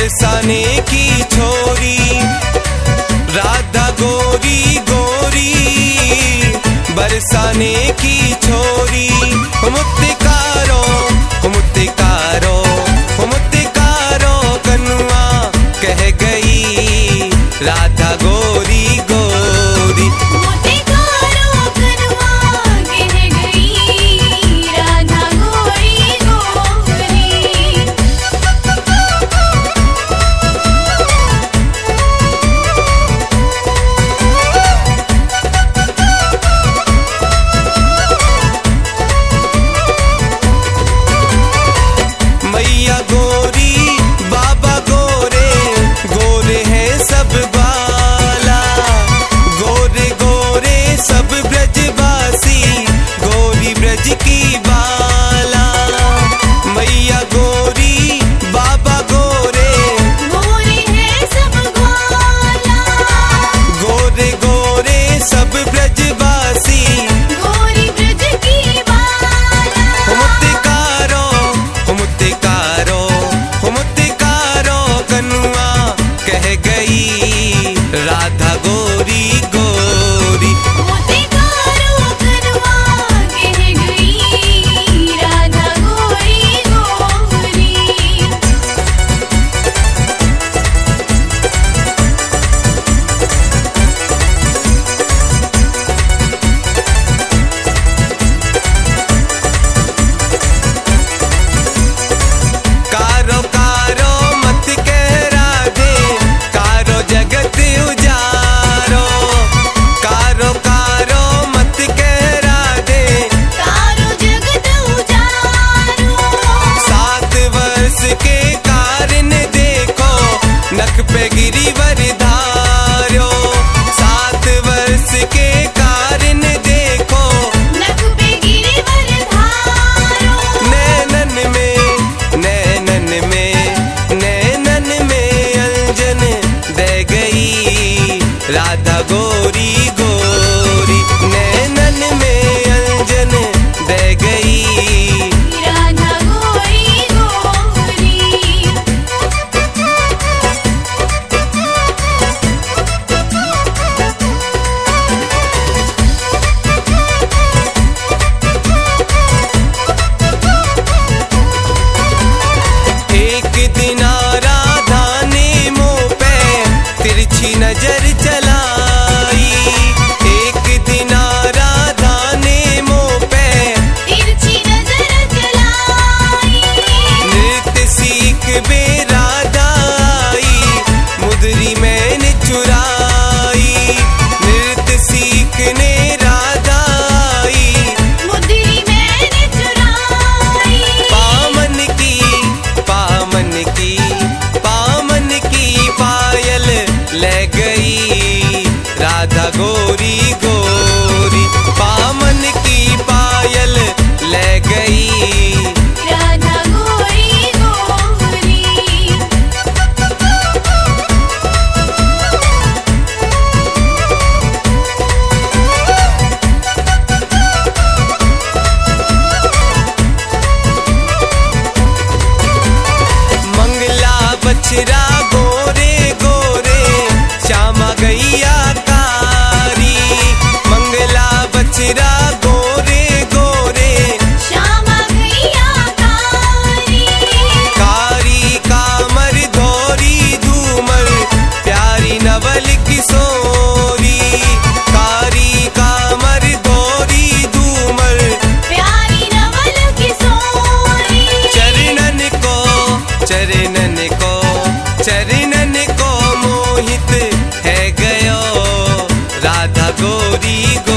बरसाने की छोरी, राधा गोरी गोरी बरसाने की छोरी। मुत्तिकारो मुत्तिकारो मुत्तिकारो कनुआ कह गई राधा गोरी गोरी। मुत्तिकारो कनुआ कह गई राधा गोरी गोरी। मैया गोरी बाबा गोरे, गोरे हैं सब बाला, गोरे गोरे सब ब्रजवासी, गोरी ब्रज की बाला। मैया गोरी बाबा गोरे, गोरे हैं सब ग्वाला, गोरे गोरे सब ब्रजवासी, गोरी ब्रज की बाला। मुत्तिकारो मुत्तिकारो मुत्तिकारो कनुआ कह गई राधा गोरी गोरी। मुत्तिकारो कनुआ कह गई राधा गोरी गोरी। कारो कारो मत कह राधे, कारो जगत उजारो, कारो कारो मत कह राधे। कारो जगत उजारो, 7 वर्ष के कारण देखो नख पे गिरिवर धार्यो। 7 वर्ष के कारण देखो नख पे गिरिवर धारो। नैनन में नैनन में नैनन में अंजन दे गई राधा गोरी गोरी। नैनन में अंजन दे गई राधा गोरी गोरी। एक दिन राधा ने मुँह पे तिरछी नजर चलाई। एक दिन राधा ने मुँह पे तिरछी नजर चलाई। नृत्य सीख बे राधा आई, मुदरी मैंने चुराई। नृत्य सीखने राधा आई, मुदरी मैंने चुराई। पामन की पामन की पामन की पायल ले गई राधा गोरी गोरी। पामन की पायल ले गई राधा गोरी गोरी। मंगला बछरा गोरे गोरे, श्यामा गैया कारी। मंगला बछरा गोरे गोरे, श्यामा गैया कारी। कारी कामर धोरी धूमर, प्यारी नवल किशोरी। कारी कामर धोरी धूमर, प्यारी नवल किशोरी। चरणन को चरणन को चरणन को मोहित है गयो राधा गोरी गोरी।